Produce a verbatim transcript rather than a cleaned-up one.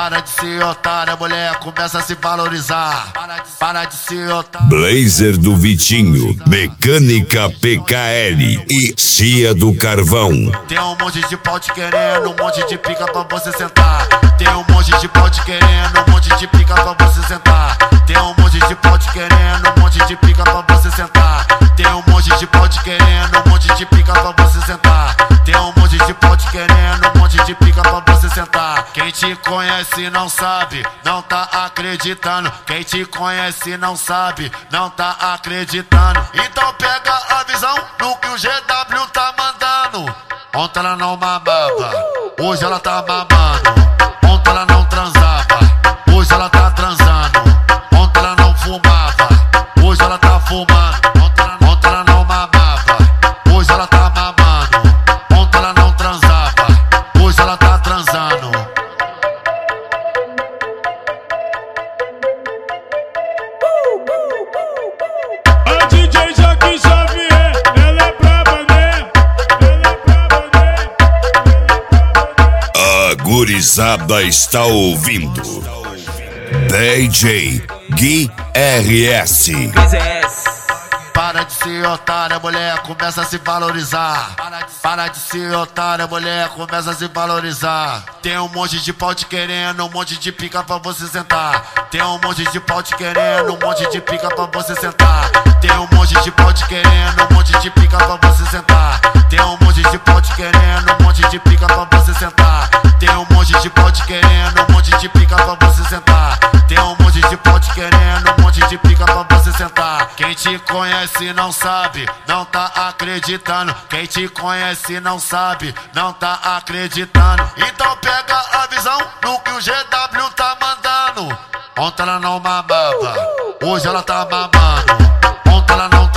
Para de ser otária, mulher, começa a se valorizar. Para de, para de ser otária. Blazer do Vitinho, Mecânica P K L e Cia do Carvão. Tem um monte de pau te querendo, um monte de pica pra você sentar. Tem um monte de pau te querendo, um monte de pica pra você sentar. Tem um monte de pau te querendo, um monte de pica pra você sentar. Tem um monte de pau te querendo, um monte de pica pra você sentar. Tem um monte de pau te querendo, um monte de pica pra você sentar. Quem te conhece não sabe, não tá acreditando. Quem te conhece não sabe, não tá acreditando. Então pega a visão no que o G W tá mandando. Ontem ela não mamava, hoje ela tá mamando. Ontem ela não transava, hoje ela tá transando. Ontem ela não fumava, hoje ela tá fumando. Ontem ela, ontem ela não mamava, hoje ela tá mamando. Ontem ela não transava, hoje ela tá transando. A D J Joaquim Xavier, ela é braba, né? Ela é braba, né? A gurizada está ouvindo D J Gui R S. Para de ser otária, mulher, começa a se valorizar. Para de, para de ser otária, mulher, começa a se valorizar. Tem um monte de pau te querendo, um monte de pica pra você sentar. Tem um monte de pau te querendo, um monte de pica pra você sentar. Tem um monte de pau te querendo, um monte de pica pra você sentar. Tem um monte de pau te querendo, um monte de pica pra você sentar. Tem um monte de pau te querendo, um monte de pica pra você sentar. Tem um monte de pau te querendo, um monte de pica pra você sentar. Quem te conhece não sabe, não tá acreditando. Quem te conhece não sabe, não tá acreditando. Então pega a visão no que o G W tá mandando. Ontem ela não mamava, hoje ela tá mamando. Ontem ela não